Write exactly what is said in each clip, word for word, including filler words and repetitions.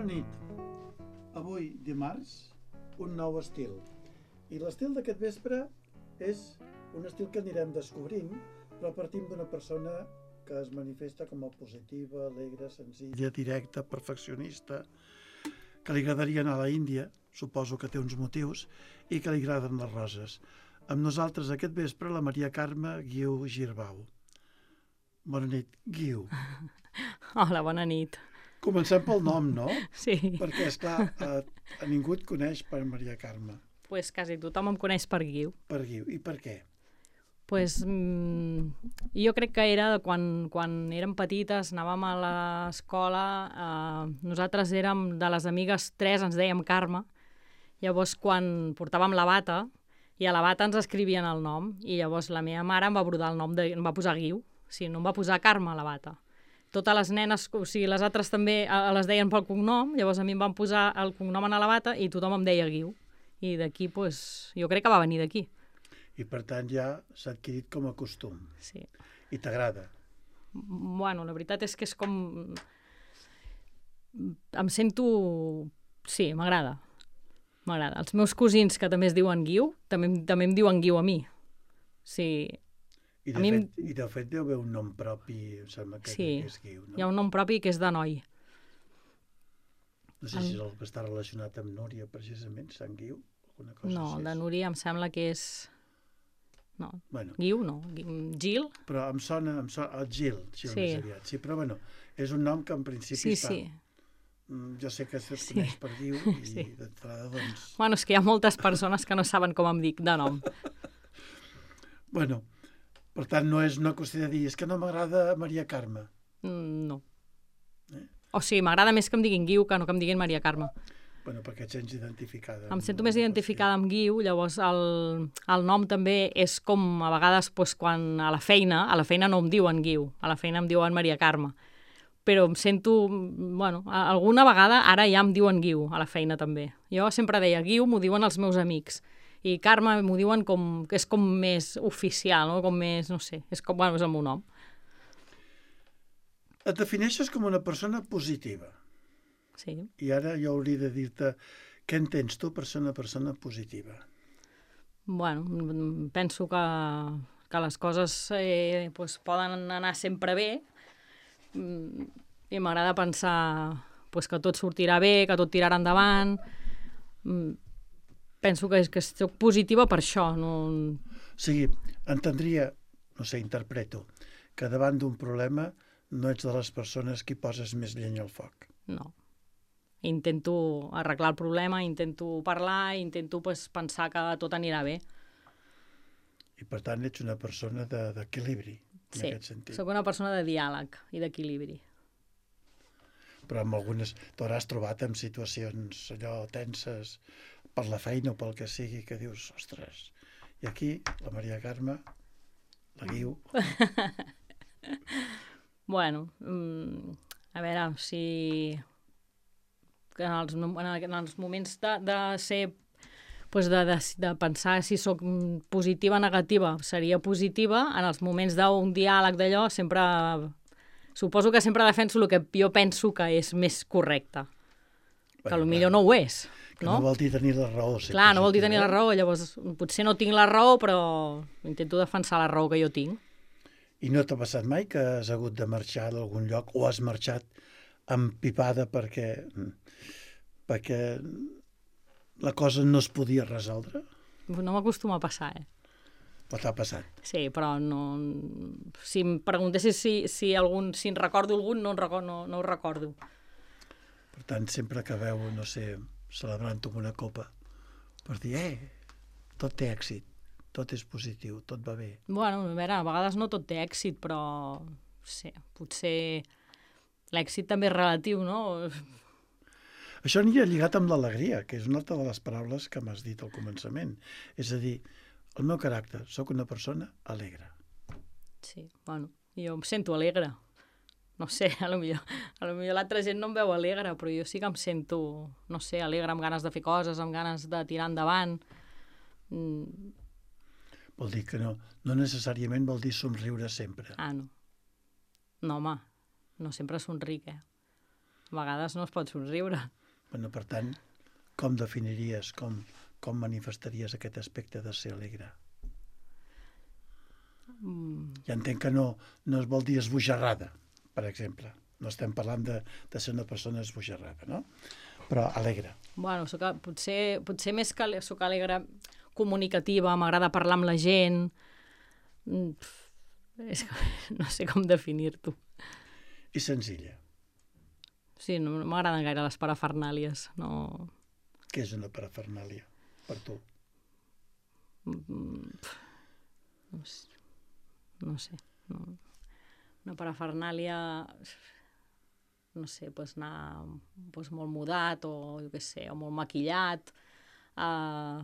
nit. Avui, dimarts, un nou estil. I l'estil d'aquest vespre és un estil que anirem descobrint, però partim d'una persona que es manifesta com a positiva, alegre, senzilla, directa, perfeccionista, que li agradaria anar a la Índia, suposo que té uns motius, i que li agraden les roses. Amb nosaltres aquest vespre la Maria Carme Guiu Girbau. Bona nit, Guiu. Hola, bona nit. Comencem pel nom, no? Sí. Perquè, esclar, a, a ningú et coneix per Maria Carme. Pues quasi tothom em coneix per Guiu. Per Guiu. I per què? Pues, mm, jo crec que era quan, quan érem petites, anàvem a l'escola, eh, nosaltres érem de les amigues tres, ens dèiem Carme, llavors quan portàvem la bata, i a la bata ens escrivien el nom, i llavors la meva mare em va brodar el nom, de, em va posar Guiu, o sigui, no em va posar Carme a la bata. Totes les nenes, o sigui, les altres també eh, les deien pel cognom, llavors a mi em van posar el cognom a la bata i tothom em deia Guiu. I d'aquí, pues, jo crec que va venir d'aquí. I per tant ja s'ha adquirit com a costum. Sí. I t'agrada? Bueno, la veritat és que és com... Em sento... Sí, m'agrada. M'agrada. Els meus cosins, que també es diuen Guiu, també, també em diuen Guiu a mi. Sí. I de, a mi... fet, i de fet deu haver un nom propi, em sembla que, sí. que és Guiu, no? Hi ha un nom propi que és de noi. No sé si el... està relacionat amb Núria, precisament, Sant Guiu, alguna cosa no, així. De Núria em sembla que és... No, bueno, Guiu no, Gil. Però em sona, em sona el Gil, Gil sí. més aviat. Sí, però bueno, és un nom que en principi sí, està... Sí. Jo sé que se't sí. coneix per Guiu i sí. d'entrada, doncs... Bueno, és que hi ha moltes persones que no saben com em dic de nom. Bueno, per tant, no és una qüestió de dir és que no m'agrada Maria Carme. Mm, no. Eh? O sigui, m'agrada més que em diguin Guiu que no que em diguin Maria Carme. Bueno, perquè et sents identificada. Em sento més identificada amb Guiu, llavors el, el nom també és com a vegades doncs, quan a la feina, a la feina no em diuen Guiu, a la feina em diuen Maria Carme. Però em sento, bueno, alguna vegada ara ja em diuen Guiu a la feina també. Jo sempre deia Guiu, m'ho diuen els meus amics. I Carme m'ho diuen com, que és com més oficial, no? Com més, no sé, és com, bueno, és el meu nom. Et defineixes com una persona positiva. Sí. I ara jo hauria de dir-te què entens tu per ser una persona positiva? Bueno, penso que, que les coses eh, pues, poden anar sempre bé i m'agrada pensar pues, que tot sortirà bé, que tot tirarà endavant. Penso que, és, que soc positiva per això. No... O sigui, entendria, no sé, interpreto, que davant d'un problema no ets de les persones que poses més llenya al foc. No. Intento arreglar el problema, intento parlar, intento pues, pensar que tot anirà bé. I per tant ets una persona d'equilibri, en sí, aquest sentit. Soc una persona de diàleg i d'equilibri. Però amb algunes t'hauràs trobat en situacions allò tenses per la feina o pel que sigui, que dius, ostres, i aquí la Maria Carme, la Guiu... bueno, a veure, si... En els, en els moments de, de ser, pues de, de, de pensar si sóc positiva o negativa, seria positiva. En els moments d'un diàleg d'allò, sempre, suposo que sempre defenso el que jo penso que és més correcte. Bueno, que potser no ho és. Que no, no vol dir tenir la raó. Clar, positiva, no vol dir tenir la raó, llavors potser no tinc la raó, però intento defensar la raó que jo tinc. I no t'ha passat mai que has hagut de marxar d'algun lloc o has marxat empipada perquè... perquè la cosa no es podia resoldre? No m'acostuma a passar, eh? Però t'ha passat? Sí, però no... Si em preguntessis si, si, algun, si en recordo algun, no, recordo, no, no ho recordo. Per tant, sempre que veu, no sé, celebrant-ho amb una copa, per dir, eh, tot té èxit, tot és positiu, tot va bé. Bueno, a veure, a vegades no tot té èxit, però sí, potser l'èxit també és relatiu, no? Això aniria lligat amb l'alegria, que és una altra de les paraules que m'has dit al començament. És a dir, el meu caràcter, sóc una persona alegre. Sí, bueno, jo em sento alegre. No sé, a lo millor, a lo millor l'altra gent no em veu alegre, però jo sí que em sento, no sé, alegre, amb ganes de fer coses, amb ganes de tirar endavant. Mm. Vol dir que no, no necessàriament vol dir somriure sempre. Ah, no. No, home, no sempre somric, eh? A vegades no es pot somriure. Bueno, per tant, com definiries, com, com manifestaries aquest aspecte de ser alegre? Mm. Ja entenc que no, no es vol dir esbojarrada, per exemple. No estem parlant de, de ser una persona esbojarrada, no? Però alegre. Bueno, soc, potser, potser més que ale- soc alegre comunicativa, m'agrada parlar amb la gent. Mm, pf, és que no sé com definir-t'ho. I senzilla. Sí, no, no m'agraden gaire les parafernàlies. No, Què és una parafernàlia per tu? mm, pf, no sé. No sé. No. Una parafernàlia, no sé, pues anar pues molt mudat o jo què sé, o molt maquillat. Uh,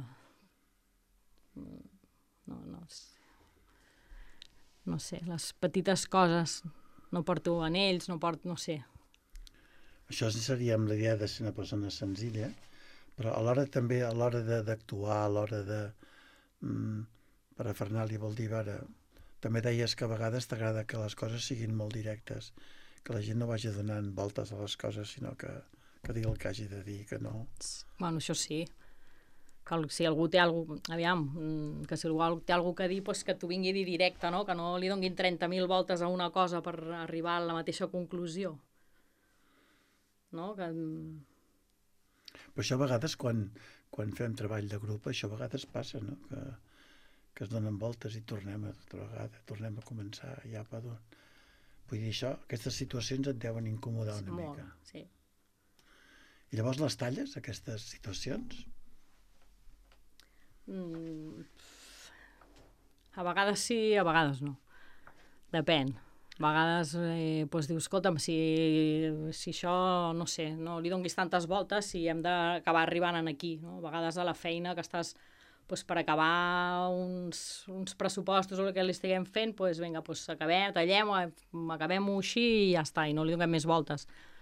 no, no sé. No sé, les petites coses. No porto anells, no porto, no sé. Això seria amb la idea de ser una persona senzilla, però alhora també a l'hora de- d'actuar, a l'hora de... Mm, parafernàlia vol dir, ara, també deies que a vegades t'agrada que les coses siguin molt directes, que la gent no vagi donant voltes a les coses, sinó que, que digui el que hagi de dir, que no... Bueno, això sí. Que el- si algú té algú, aviam, mm, que si algú té algú que dir, pues que t'ho vingui a dir directe, no? Que no li donguin trenta mil voltes a una cosa per arribar a la mateixa conclusió. No? Que, mm, Però això a vegades, quan, quan fem treball de grup, això a vegades passa, no? Que, que es donen voltes i tornem a altra vegada, tornem a començar ja per d'on. Vull dir, això, aquestes situacions et deuen incomodar una molt, mica. sí. I llavors les talles, aquestes situacions? Mm, a vegades sí, a vegades no. Depèn. A vegades eh, doncs dius, escolta'm, si, si això, no sé, no li donguis tantes voltes, si hem d'acabar arribant en aquí. No? A vegades a la feina que estàs doncs, per acabar uns, uns pressupostos o el que li estiguem fent, doncs vinga, doncs acabem, tallem, acabem-ho així i ja està, i no li donem més voltes.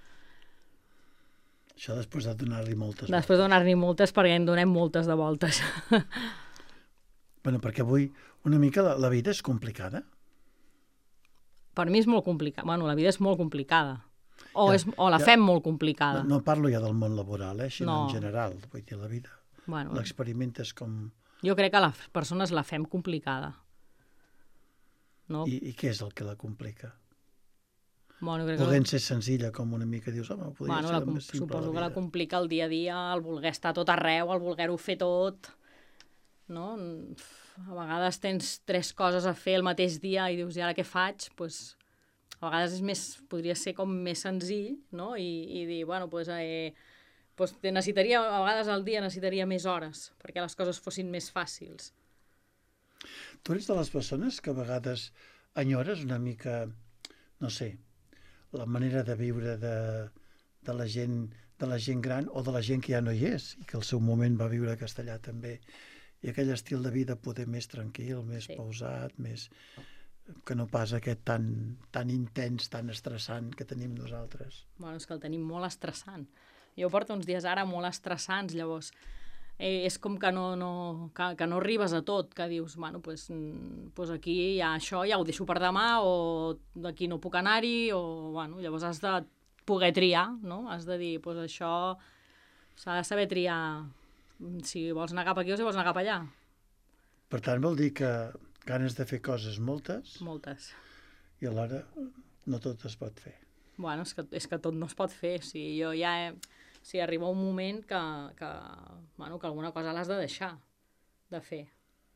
Això després de donar-li moltes Després voltes. de donar-n'hi moltes perquè en donem moltes de voltes. Bueno, perquè avui una mica la, la vida és complicada. Per mi és molt complicat. Bueno, la vida és molt complicada. O, Ja, és, o la ja. fem molt complicada. No, no parlo ja del món laboral, eh, sinó No. en general. Vull dir, la vida Bueno, l'experimentes com... jo crec que les persones la fem complicada. No? I, I què és el que la complica? Bueno, crec Podent que... ser senzilla, com una mica dius, home, podria Bueno, ser la, com- més simple suposo que la la vida. complica el dia a dia, el voler estar tot arreu, el voler-ho fer tot. No? A vegades tens tres coses a fer el mateix dia i dius, i ara què faig? Pues, a vegades és més, podria ser com més senzill, no? I, i dir, bueno, pues, eh, pues necessitaria, a vegades al dia necessitaria més hores perquè les coses fossin més fàcils. Tu eres de les persones que a vegades enyores una mica, no sé, la manera de viure de, de, la gent, de la gent gran o de la gent que ja no hi és i que al seu moment va viure a Castellà també. I aquell estil de vida poder més tranquil, més Sí. pausat, més que no pas aquest tan, tan intens, tan estressant que tenim nosaltres. Bueno, és que el tenim molt estressant. Jo porto uns dies ara molt estressants, llavors eh, és com que no, no, que, que no arribes a tot, que dius, bueno, pues, mm, pues aquí ja això ja ho deixo per demà o d'aquí no puc anar-hi, o bueno, llavors has de poder triar, no? Has de dir, pues això s'ha de saber triar si vols anar cap aquí o si vols anar cap allà. Per tant, vol dir que ganes de fer coses moltes Moltes. i alhora no tot es pot fer. Bueno, és que, és que tot no es pot fer. O sigui, jo ja he, o sigui, arriba un moment que, que, bueno, que alguna cosa l'has de deixar de fer.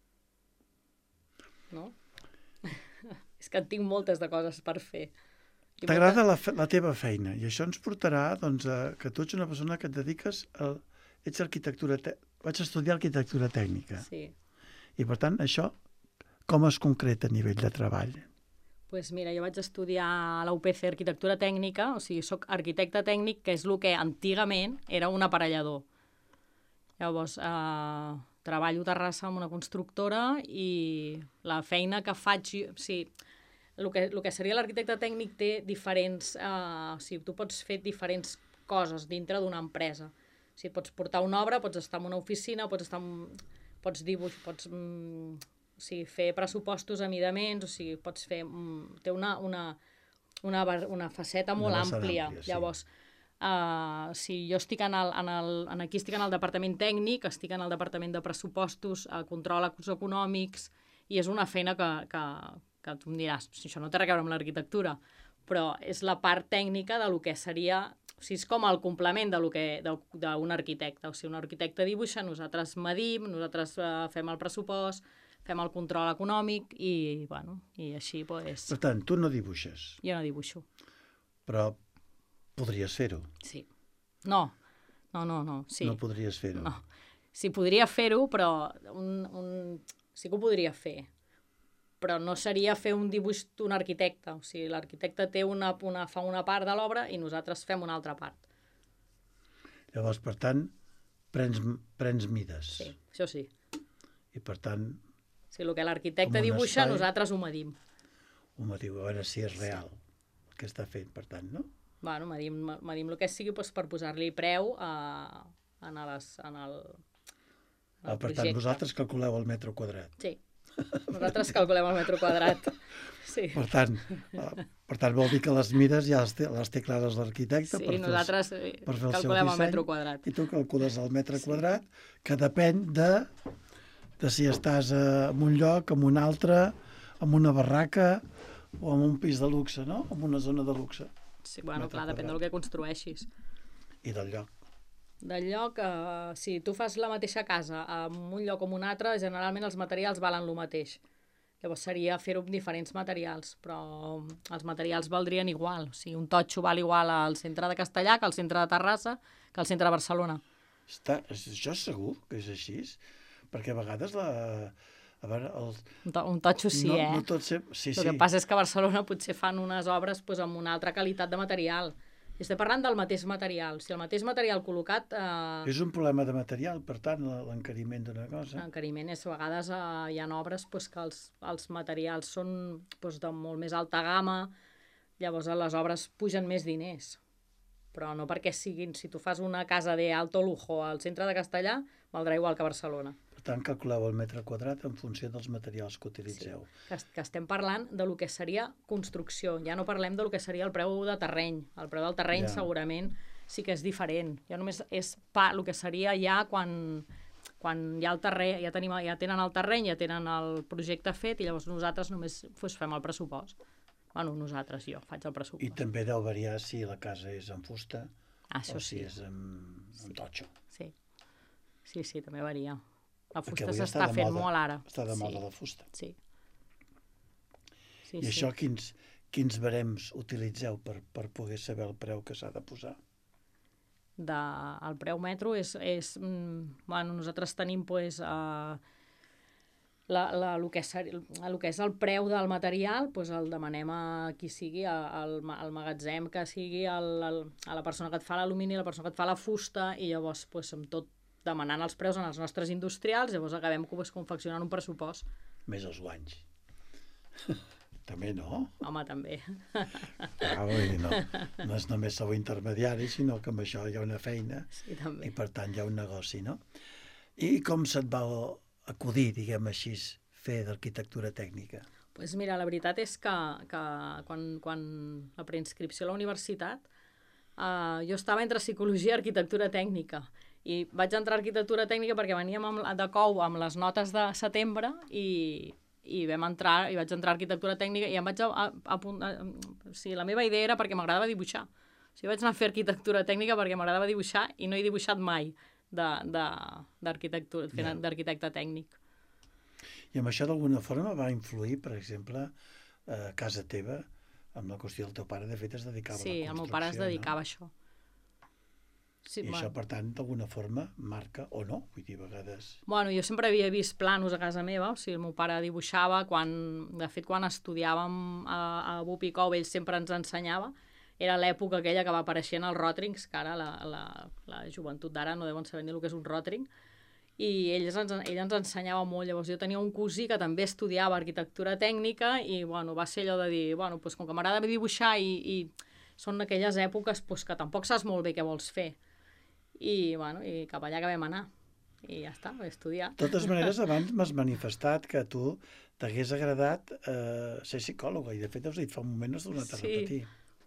No? És que en tinc moltes de coses per fer. I T'agrada la, fe- la teva feina i això ens portarà doncs, a que tu ets una persona que et dediques a... Ets arquitectura... Te... Vaig estudiar arquitectura tècnica Sí. i per tant això com es concreta a nivell de treball? Pues mira, jo vaig estudiar a la U P C Arquitectura Tècnica, o sigui, soc arquitecte tècnic, que és el que antigament era un aparellador. Llavors, eh, treballo a Terrassa amb una constructora i la feina que faig... O sigui, el que, el que seria l'arquitecte tècnic té diferents... Eh, o sigui, tu pots fer diferents coses dintre d'una empresa. O sigui, pots portar una obra, pots estar en una oficina, pots estar en, pots dibuix, pots mm, o sigui, fer pressupostos a midaments, o sigui, pots fer... Mm, té una, una, una, una faceta molt Una vessant àmplia. àmplia, sí. Llavors, Uh, si jo estic en el, en el, en aquí estic en el departament tècnic, estic en el departament de pressupostos, uh, control econòmics, i és una feina que, que, que tu em diràs, si això no té res a veure amb l'arquitectura, però és la part tècnica de lo que seria, o sigui, és com el complement de lo que d'un arquitecte. O sigui, un arquitecte dibuixa, nosaltres medim, nosaltres uh, fem el pressupost, fem el control econòmic i, bueno, i així, pues... Per tant, tu no dibuixes. Jo no dibuixo. Però podries fer-ho. Sí. No, no, no, no. Sí. No podries fer-ho. No. Sí, podria fer-ho, però un, un... sí que ho podria fer. Però no seria fer un dibuix d'un arquitecte. O sigui, l'arquitecte té una, una, fa una part de l'obra i nosaltres fem una altra part. Llavors, per tant, prens, prens mides. Sí, això sí. I per tant... O sigui, el que l'arquitecte dibuixa, espai, nosaltres ho medim. Ho mediu, a veure si és real el que està fent, per tant, no? Bueno, medim, medim el que sigui doncs, per posar-li preu a, a les, en el, en el ah, per projecte. tant, vosaltres calculeu el metre quadrat. Sí, nosaltres calculem el metre quadrat. Sí. Per tant, per tant, vol dir que les mides ja les té, les té clares l'arquitecte. Sí, per nosaltres fer, per fer calculem el, el metre quadrat. I tu calcules el metre sí. quadrat, que depèn de, de si estàs en un lloc, en un altre, en una barraca o en un pis de luxe, no? En una zona de luxe. Sí, bueno, clar, quadrat. Depèn del que construeixis. I del lloc. Del lloc, eh, si tu fas la mateixa casa en un lloc o en un altre, generalment els materials valen el mateix. Llavors seria fer-ho amb diferents materials, però els materials valdrien igual. O sigui, un totxo val igual al centre de Castellà que al centre de Terrassa que al centre de Barcelona. Està, això és segur que és així? Perquè a vegades la... A veure, el... un, to un totxo sí, no, eh? No tot ser... sí, el sí. que passa és que a Barcelona potser fan unes obres pues, amb una altra qualitat de material. I estem parlant del mateix material. Si el mateix material col·locat... Eh... És un problema de material, per tant, l'encariment d'una cosa. L'encariment és, a vegades eh, hi ha obres pues, que els, els materials són pues, de molt més alta gamma, llavors les obres pugen més diners. Però no perquè siguin... Si tu fas una casa de alto lujo al centre de Castellà, valdrà igual que a Barcelona. Per tant, calculeu el metre quadrat en funció dels materials que utilitzeu. Sí, que, que estem parlant de lo que seria construcció. Ja no parlem de lo que seria el preu de terreny. El preu del terreny ja. segurament sí que és diferent. Ja només és pa, el que seria ja quan, quan hi ha el terreny, ja, tenim, ja tenen el terreny, ja tenen el projecte fet i llavors nosaltres només pues, fem el pressupost. Bueno, nosaltres, jo faig el pressupost. I també deu variar si la casa és en fusta ah, o si sí. és en, sí. en totxo. Sí. sí, sí, també varia. La fusta s'està fent moda, molt ara. Està de moda sí. la fusta. Sí. sí I sí. això quins, quins barems utilitzeu per, per poder saber el preu que s'ha de posar? De, el preu metro és... és mm, bueno, nosaltres tenim pues, uh, la, la, el, que és, el que és el preu del material, pues, el demanem a qui sigui, al, al magatzem que sigui, el, el, a la persona que et fa l'alumini, a la persona que et fa la fusta, i llavors pues, amb tot demanant els preus en els nostres industrials, llavors acabem pues, confeccionant un pressupost. Més els guanys. També no? Home, també. Ah, vull dir, no, no és només sou intermediari, sinó que amb això hi ha una feina sí, també. I per tant hi ha un negoci, no? I com se't va acudir, diguem així, fer d'arquitectura tècnica? Doncs pues mira, la veritat és que, que quan, quan la preinscripció a la universitat eh, jo estava entre psicologia i arquitectura tècnica. I vaig entrar a arquitectura tècnica perquè veníem amb, de cou amb les notes de setembre i, i vam entrar, i vaig entrar a arquitectura tècnica i em vaig a, a, a, a, o sigui, la meva idea era perquè m'agradava dibuixar. O sigui, vaig anar a fer arquitectura tècnica perquè m'agradava dibuixar i no he dibuixat mai d'arquitectura, yeah. d'arquitecte tècnic. I amb això d'alguna forma va influir, per exemple, a casa teva, amb la qüestió del teu pare, de fet es dedicava sí, a la construcció. Sí, el meu pare es dedicava no? a això. Sí, I bueno. això, per tant, d'alguna forma marca o no? Vull dir, a vegades... Bueno, jo sempre havia vist planos a casa meva, o sigui, el meu pare dibuixava, quan, de fet, quan estudiàvem a, a Bupicou, ell sempre ens ensenyava, era l'època aquella que va apareixent els ròtrings, que ara la, la, la joventut d'ara no deuen saber ni el que és un ròtring, i ell ens, ell ens ensenyava molt. Llavors jo tenia un cosí que també estudiava arquitectura tècnica i bueno, va ser allò de dir, bueno, doncs, com que m'agrada dibuixar i, i són aquelles èpoques doncs, que tampoc saps molt bé què vols fer. I, bueno, i cap allà que vam anar. I ja està, vaig estudiar. De totes maneres, abans m'has manifestat que a tu t'hagués agradat eh, ser psicòloga, i de fet has dit fa un moment has tornat a sí. repetir.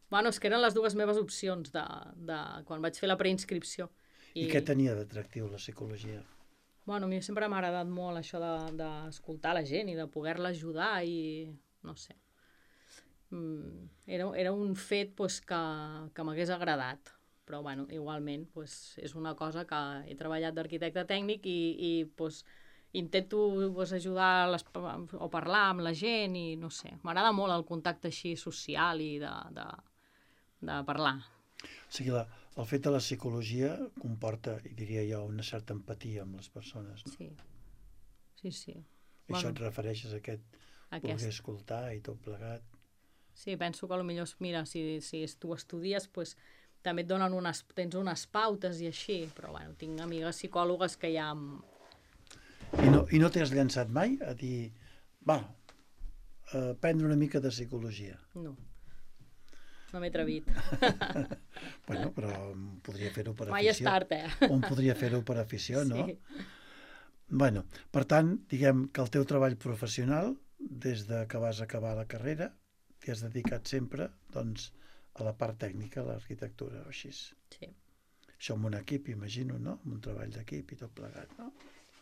Bueno, és que eren les dues meves opcions de, de quan vaig fer la preinscripció. I, I què tenia d'atractiu la psicologia? Bueno, a mi sempre m'ha agradat molt això d'escoltar de, la gent i de poder-la ajudar i no sé. Mm, era, era un fet pues, que, que m'hagués agradat, però bueno, igualment pues, és una cosa que he treballat d'arquitecte tècnic i, i pues, intento pues, ajudar les, o parlar amb la gent i no sé, m'agrada molt el contacte així social i de, de, de parlar. O sigui, la, el fet de la psicologia comporta, i diria jo, una certa empatia amb les persones, no? Sí, sí, sí. I bueno, això et refereixes a aquest, aquest voler escoltar i tot plegat? Sí, penso que potser, mira, si, si tu estudies, pues, també et donen unes, tens unes pautes i així, però bueno, tinc amigues psicòlogues que ja... I no, i no t'has llançat mai a dir, va, aprendre una mica de psicologia? No. No m'he atrevit. Bueno, però podria fer-ho per afició. Mai és tard, eh? Un podria fer-ho per afició, no? Sí. Bueno, per tant, diguem que el teu treball professional, des de que vas acabar la carrera, t'hi has dedicat sempre, doncs, a la part tècnica, a l'arquitectura, o així. Sí. Això amb un equip, imagino, no? Amb un treball d'equip i tot plegat, no?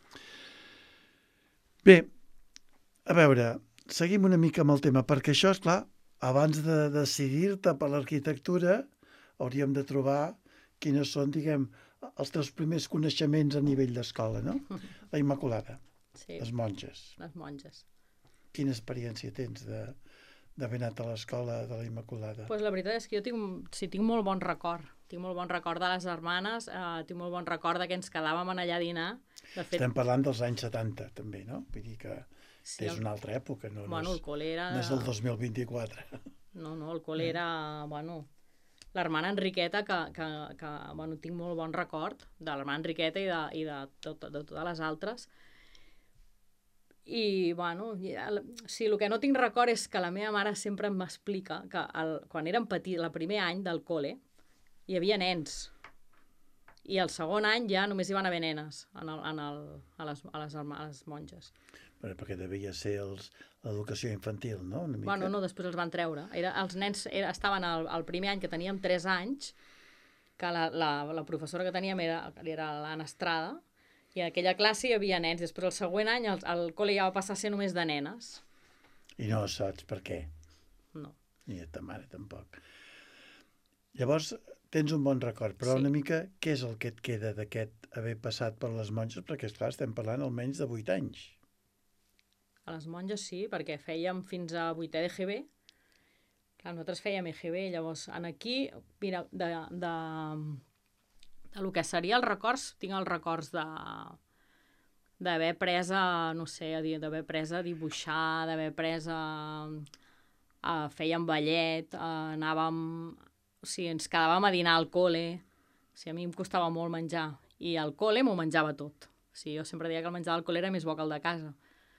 Bé, a veure, seguim una mica amb el tema, perquè això, és clar, abans de decidir-te per l'arquitectura, hauríem de trobar quines són, diguem, els teus primers coneixements a nivell d'escola, no? La Immaculada, sí. Les monges. Les monges. Quina experiència tens de, d'haver anat a l'escola de la Immaculada? Pues la veritat és que jo tinc, sí, tinc molt bon record. Tinc molt bon record de les hermanes, eh, tinc molt bon record de que ens quedàvem allà a dinar. De fet, estem parlant dels anys setanta, també, no? Vull dir que sí, és el... una altra època, no, bueno, no, és, el col·le era... no és el dos mil vint-i-quatre. No, no, el col·le era, bueno, l'hermana Enriqueta, que, que, que bueno, tinc molt bon record de l'hermana Enriqueta i de, i de, tot, de totes les altres. I, bueno, el, sí, el que no tinc record és que la meva mare sempre m'explica que el, quan érem petits, el primer any del col·le, hi havia nens. I el segon any ja només hi van haver nenes en el, en el, a, les, a, les, a les monges. Bueno, perquè devia ser l'educació infantil, no? Una mica. Bueno, no, després els van treure. Era, els nens era, estaven al, al primer any, que teníem tres anys, que la, la, la professora que teníem era, era l'Anna Estrada, i en aquella classe hi havia nens. Després el següent any el, el col·le ja va passar a ser només de nenes. I no saps per què? No. Ni de ta mare, tampoc. Llavors, tens un bon record, però sí. Una mica, què és el que et queda d'aquest haver passat per les monges? Perquè, esclar, estem parlant almenys de vuit anys. A les monges sí, perquè fèiem fins a vuitè de G B. Clar, nosaltres fèiem E G B, llavors, en aquí, mira, de, de, de lo que seria els records, tinc els records de d'haver pres a, no sé, d'haver pres a dibuixar, d'haver pres a, a fèiem ballet, a, anàvem... O sigui, ens quedàvem a dinar al col·le. O sigui, a mi em costava molt menjar. I al col·le m'ho menjava tot. O sigui, jo sempre deia que el menjar del col·le era més bo que el de casa.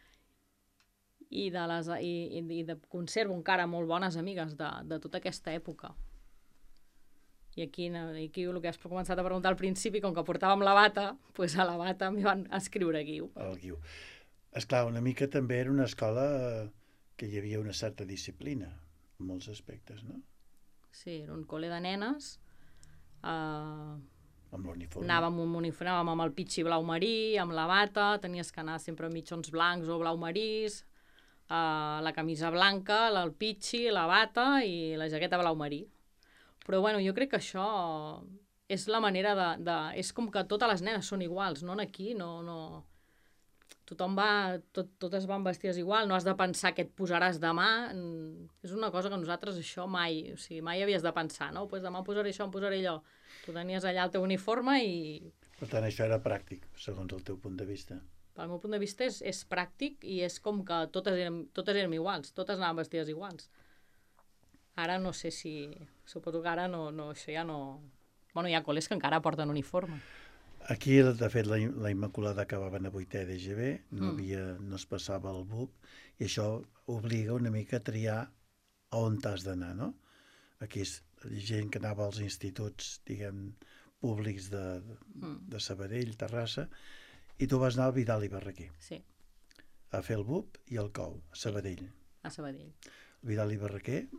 I, de les, i, i de, conservo encara molt bones amigues de, de tota aquesta època. I aquí, aquí el que has començat a preguntar al principi, com que portàvem la bata, doncs a la bata m'hi van escriure guiu. El guiu. Esclar, una mica també era una escola que hi havia una certa disciplina, en molts aspectes, no? Sí, era un col·le de nenes. Uh, amb l'uniforme. Anàvem amb un uniforme, anàvem amb el pitxi blau marí, amb la bata, tenies que anar sempre amb mitjons blancs o blau marís, uh, la camisa blanca, el pitxi, la bata i la jaqueta blau marí. Però bueno, jo crec que això és la manera de... de és com que totes les nenes són iguals, no? Aquí no... no tothom va, tot, totes van vestides igual, no has de pensar què et posaràs demà, és una cosa que nosaltres això mai, o sigui, mai havies de pensar, no? Pues demà posaré això, em posaré allò. Tu tenies allà el teu uniforme i... Per tant, això era pràctic, segons el teu punt de vista. Pel meu punt de vista és, és pràctic i és com que totes érem, totes érem iguals, totes anaven vestides iguals. Ara no sé si... Suposo que ara no, no, això ja no... Bueno, hi ha col·les que encara porten uniforme. Aquí, de fet, la, la Immaculada acabaven a vuitè de G B, no, havia, no es passava el B U P, i això obliga una mica a triar a on t'has d'anar, no? Aquí és gent que anava als instituts, diguem, públics de, de Sabadell, Terrassa, i tu vas anar al Vidal i Barraquer. Sí. A fer el B U P i el C O U, a Sabadell. Sí, a Sabadell. El Vidal i Barraquer,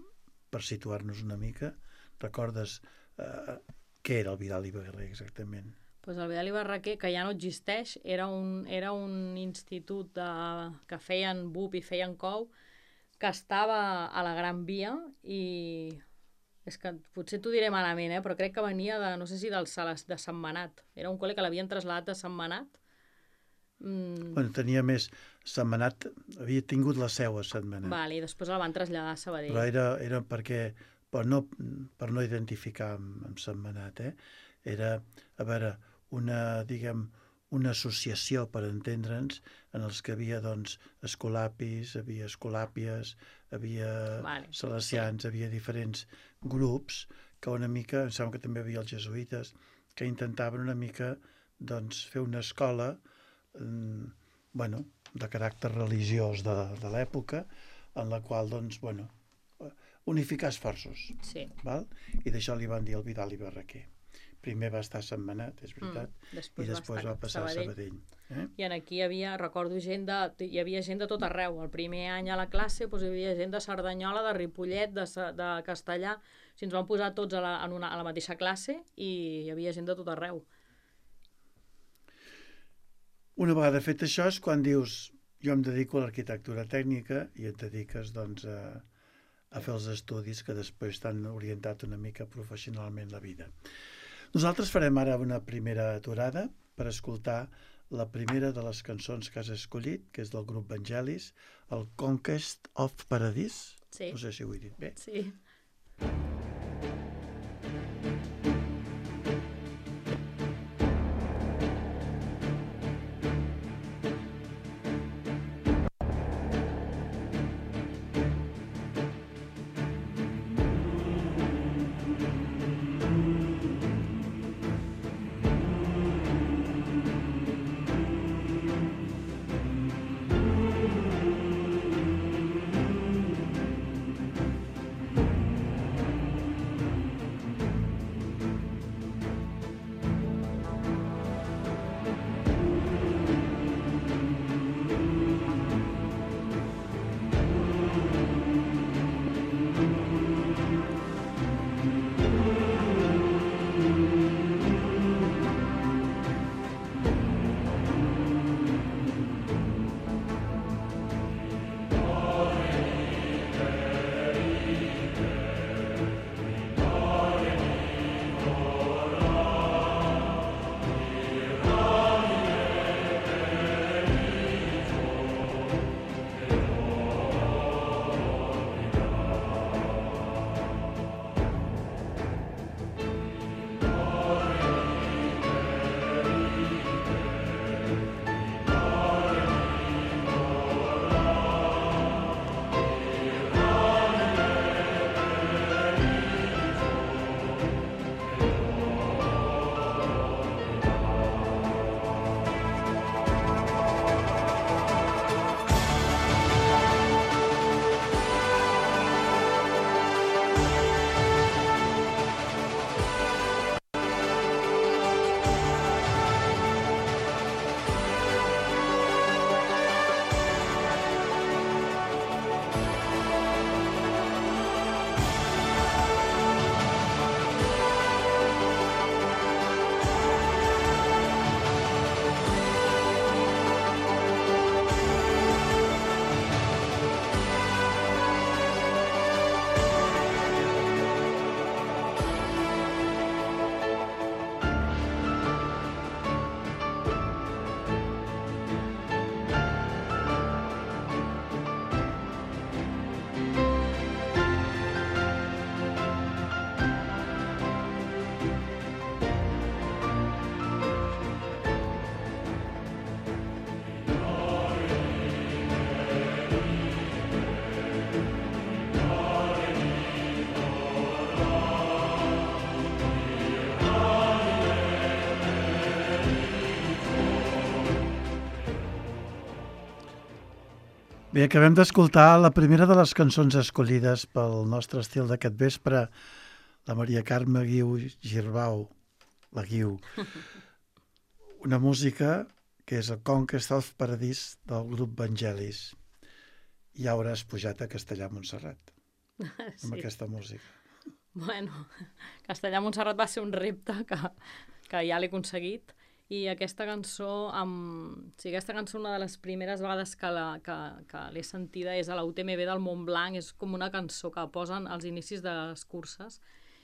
per situar-nos una mica, recordes eh, què era el Vidal i Barraquer exactament? Pues el Vidal i Barraquer, que ja no existeix, era un, era un institut de, que feien B U P i feien C O U, que estava a la Gran Via, i és que potser t'ho diré malament, eh? Però crec que venia de, no sé si del Sales de Sentmenat. Era un col·le que l'havien traslladat de Sentmenat. Mm. Bueno, tenia més... Sentmenat havia tingut la seu a Sentmenat. Vale, i després el van traslladar a Sabadell. Però era, era perquè, per no, per no identificar amb, amb Sentmenat, eh? Era, a veure, una, diguem, una associació, per entendre'ns, en els que havia, doncs, escolapis, havia escolàpies, havia vale, salesians, sí. Havia diferents grups que una mica, em sembla que també havia els jesuïtes, que intentaven una mica, doncs, fer una escola, eh, bueno, de caràcter religiós de, de l'època, en la qual, doncs, bueno, unificar esforços. Sí. Val? I d'això li van dir el Vidal i Barraquer. Primer va estar a Sentmenat, és veritat, mm, després i després va, va passar a Sabadell. Eh? I en aquí hi havia, recordo gent de, hi havia gent de tot arreu. El primer any a la classe doncs, hi havia gent de Cerdanyola, de Ripollet, de, de Castellà. O sigui, ens van posar tots a la, en una, a la mateixa classe i hi havia gent de tot arreu. Una vegada fet això és quan dius jo em dedico a l'arquitectura tècnica i et dediques doncs, a, a fer els estudis que després t'han orientat una mica professionalment la vida. Nosaltres farem ara una primera aturada per escoltar la primera de les cançons que has escollit, que és del grup Vangelis, el Conquest of Paradise. Sí. No sé si ho he dit bé. Sí. Bé, acabem d'escoltar la primera de les cançons escollides pel nostre estil d'aquest vespre, la Maria Carme Guiu Girbau, la Guiu. Una música que és el Conquest of Paradise del grup Vangelis. Ja hauràs pujat a Castellà Montserrat. amb Sí. aquesta música. Bueno, Castellà-Montserrat va ser un repte que, que ja l'he aconseguit. I aquesta cançó, amb... sí, aquesta cançó una de les primeres vegades que la- que, que l'he sentida és a la U T M B del Montblanc, és com una cançó que posen als inicis de les curses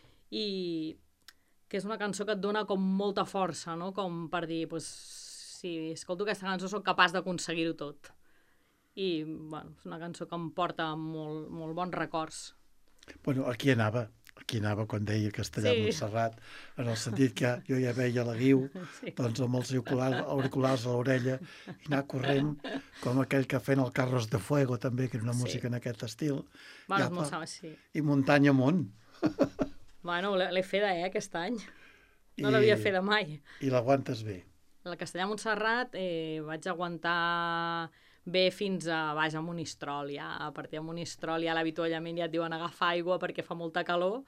i que és una cançó que et dona com molta força, no? Com per dir, pues, si escolto aquesta cançó soc capaç d'aconseguir-ho tot. I, bueno, és una cançó que em porta molt, molt bons records. Bueno, aquí anava, aquí anava quan deia castellà Sí. Montserrat, en el sentit que jo ja veia la Guiu, Sí. doncs amb els auriculars, auriculars a l'orella, i anar corrent, com aquell que feien el Carros de Fuego, també, que era una Sí. música en aquest estil, Bueno, Ja, és molt pa. semblant, sí. i muntanya amunt. Bueno, l'he l'he feta, eh, aquest any. No I- l'havia fet mai. I l'aguantes bé. La Castellà-Montserrat eh, vaig aguantar bé fins a baix a Monistrol. Ja. A partir de Monistrol ja l'avituallament ja et diuen agafar aigua perquè fa molta calor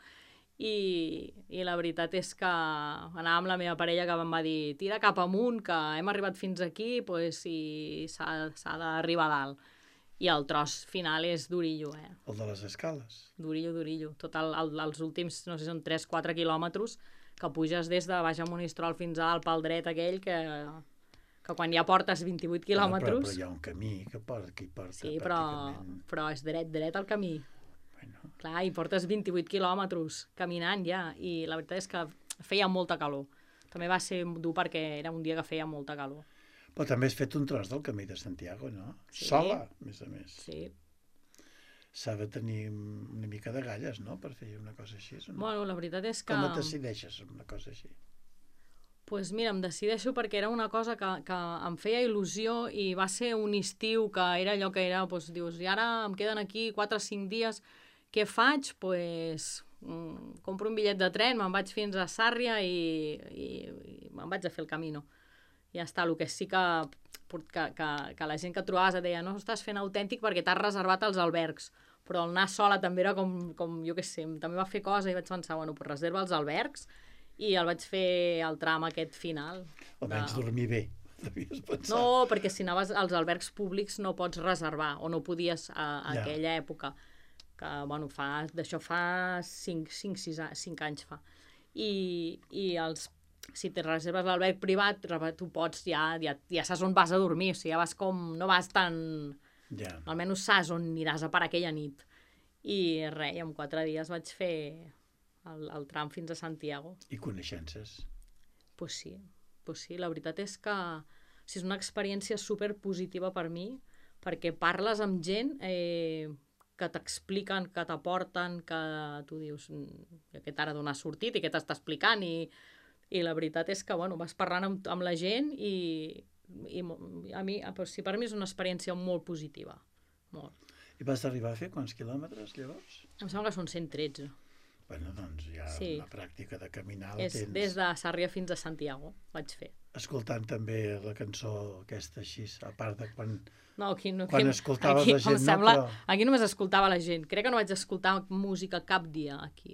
i, i la veritat és que anava amb la meva parella que em va dir tira cap amunt, que hem arribat fins aquí pues, i s'ha s'ha d'arribar a dalt. I el tros final és durillo, eh? El de les escales. Durillo, durillo. Tot el, el, els últims, no sé, són tres quatre quilòmetres que puges des de baix a Monistrol fins a dalt pel dret aquell que, que quan ja portes vint-i-vuit Però, quilòmetres... però hi ha un camí que porta, que hi porta Sí, però, pràcticament. però és dret, dret el camí. Bueno, Clar, i portes vint-i-vuit quilòmetres caminant ja, i la veritat és que feia molta calor. També va ser dur perquè era un dia que feia molta calor. però també has fet un tros del camí de Santiago, no? Sí. Sola, a més a més. Sí. S'ha de tenir una mica de galles, no?, per fer una cosa així. No? Bueno, la veritat és que... Com et decideixes en una cosa així? Pues mira, em decideixo perquè era una cosa que, que em feia il·lusió i va ser un estiu que era allò que era, doncs dius, i ara em queden aquí quatre o cinc dies, què faig? Pues, mm, compro un bitllet de tren, me'n vaig fins a Sàrria i, i, i me'n vaig a fer el camino. Ja està, el que sí que, que, que, que la gent que et trobaves et deia no estàs fent autèntic perquè t'has reservat els albergs, però el anar sola també era com, com jo què sé, també va fer cosa i vaig pensar, bueno, pues reserva els albergs i el vaig fer el tram aquest final. Almenys de- dormir bé, devies pensar. No, perquè si anaves als albergs públics no pots reservar, o no podies a, a Ja. aquella època, que, bueno, fa, d'això fa cinc, sis, cinc anys fa. I, i els, si te reserves l'alberg privat, re- tu pots, ja, ja, ja saps on vas a dormir, o sigui, ja vas com, no vas tan... Ja. Almenys saps on aniràs a parar aquella nit. I res, i en quatre dies vaig fer el, el tram fins a Santiago. I coneixences. Pues sí, pues sí, la veritat és que o sigui, és una experiència super positiva per mi, perquè parles amb gent eh, que t'expliquen, que t'aporten, que tu dius, "Mm, aquest ara d'on has sortit i què t'està explicant, i, i la veritat és que bueno, vas parlant amb, amb la gent i, i mo- a mi, però sí, per mi és una experiència molt positiva, molt. I vas arribar a fer quants quilòmetres, llavors? Em sembla que són cent tretze. Bueno, doncs ja Sí. la pràctica de caminar la És tens. des de Sàrria fins a Santiago, vaig fer. Escoltant també la cançó aquesta així, a part de quan... No, aquí no, Quan aquí, escoltaves aquí, la gent, em no, sembla, però- aquí només escoltava la gent. Crec que no vaig escoltar música cap dia aquí.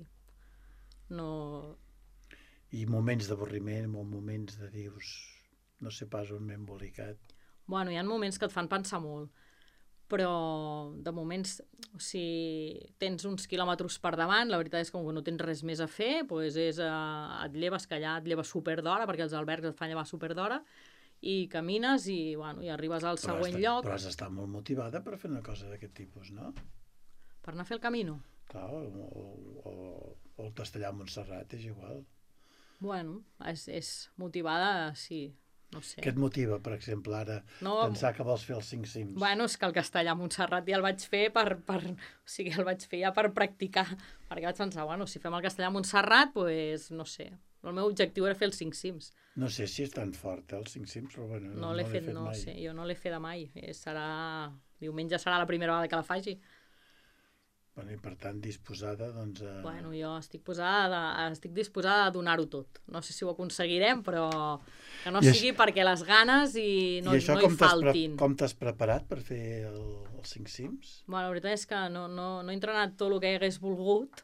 No... I moments d'avorriment, o moments de dius, no sé pas on m'he embolicat. Bueno, hi ha moments que et fan pensar molt, però de moments, si tens uns quilòmetres per davant, la veritat és que com que no tens res més a fer, doncs és, eh, et lleves, que allà et lleves super d'hora, perquè els albergs et fan llevar super d'hora, i camines i, bueno, i arribes al Però següent has de- lloc Però has d'estar molt motivada per fer una cosa d'aquest tipus, no? per anar a fer el camino. Clar, o, o, o, o el castellà a Montserrat és igual. Bueno, és, és motivada, sí, no sé. Què et motiva, per exemple, ara, No, pensar que vols fer els cinc cims? Bueno, és que el castellà a Montserrat ja el vaig fer per, per... O sigui, el vaig fer ja per practicar. Perquè vaig pensar, bueno, si fem el castellà a Montserrat, doncs, pues, no sé. El meu objectiu era fer els cinc cims. No sé si és tan fort, eh, els cinc cims, però bueno, No, no l'he fet, no mai. sé. Jo no l'he fet de mai. Eh, serà... Diumenge serà la primera vegada que la faci. Bueno, i per tant, disposada, doncs, a... Bueno, jo estic, posada de, estic disposada a donar-ho tot. No sé si ho aconseguirem, però que no I això- sigui perquè les ganes i no, I això no hi com t'has pre- faltin. com t'has preparat per fer el, els cinc cims? Bueno, la veritat és que no, no, no he entrenat tot el que hagués volgut,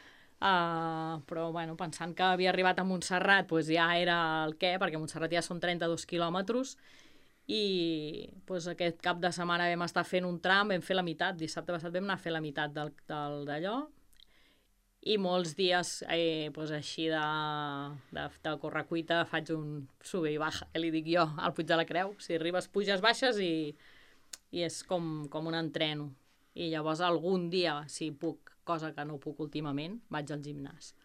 uh, però bueno, pensant que havia arribat a Montserrat, doncs ja era el què, perquè a Montserrat ja són trenta-dos quilòmetres, i doncs, aquest cap de setmana vam estar fent un tram, vam fer la meitat, dissabte passat vam anar a fer la meitat del, del, d'allò, i molts dies eh, doncs així de, de, de correcuita faig un sube i baja, que li dic jo, al Puig de la Creu. Si arribes, puges, baixes i, i és com, com un entreno. I llavors algun dia, si puc, cosa que no puc últimament, vaig al gimnàs.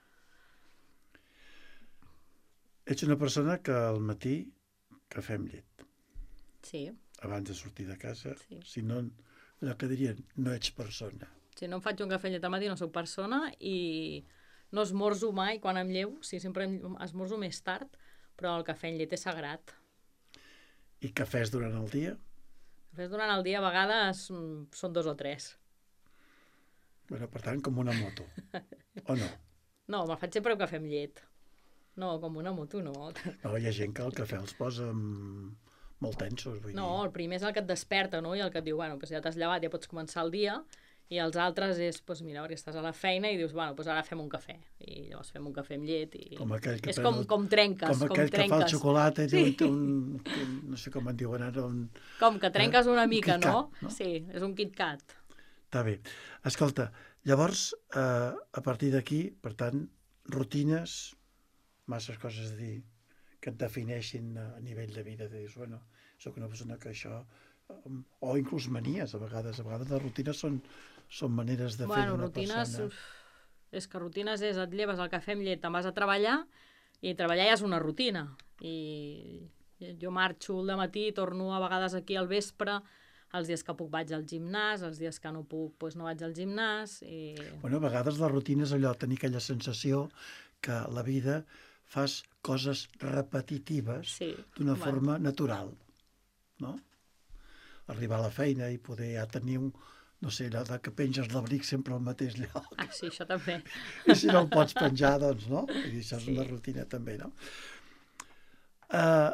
Ets una persona que al matí cafè amb llet. Sí. Abans de sortir de casa, Sí. si no, allò que dirien, no ets persona. Si no em faig un cafè amb llet al matí no soc persona i no esmorzo mai quan em llevo, sí, sempre em- esmorzo més tard, però el cafè amb llet és sagrat. I cafès durant el dia? Cafès durant el dia a vegades mm, són dos o tres. Bueno, per tant, com una moto. O no? No, me'l faig sempre un cafè amb llet. No, com una moto, no. No, hi ha gent que el cafè els posa mm, molt tensos, vull No, dir. el primer és el que et desperta, no? I el que et diu, bueno, pues ja t'has llevat, ja pots començar el dia, i els altres és, pues mira, perquè estàs a la feina i dius, bueno, pues ara fem un cafè. I llavors fem un cafè amb llet i... Com aquell que és pren com, el- com trenques, Com com, aquell que fa el trenques. xocolata i Sí. té un, té un, no sé com en diuen ara, un... Com que trenques Eh? una Un mica, Kit no? Kat, no? Sí, és un Kit Kat. Està bé. Escolta, llavors, eh, a partir d'aquí, per tant, rutines, masses coses a dir, que et defineixin a, a nivell de vida, de dir, bueno, sóc una persona que això... eh, o inclús manies, a vegades. A vegades les rutines són, són maneres de fer Bueno, d'una rutines... persona. uf, és que rutines és, et lleves al cafè amb llet, te'n vas a treballar, i treballar ja és una rutina. I jo marxo al matí, torno a vegades aquí al vespre, els dies que puc vaig al gimnàs, els dies que no puc doncs no vaig al gimnàs. I... Bueno, a vegades la rutina és allò, tenir aquella sensació que a la vida fas coses repetitives Sí, d'una bueno. forma natural, no? Arribar a la feina i poder ja tenir un, no sé, allò de que penges l'abric sempre al mateix lloc. Ah, sí, això també. I si no el pots penjar, doncs no. I això és Sí. una rutina també, no? Uh,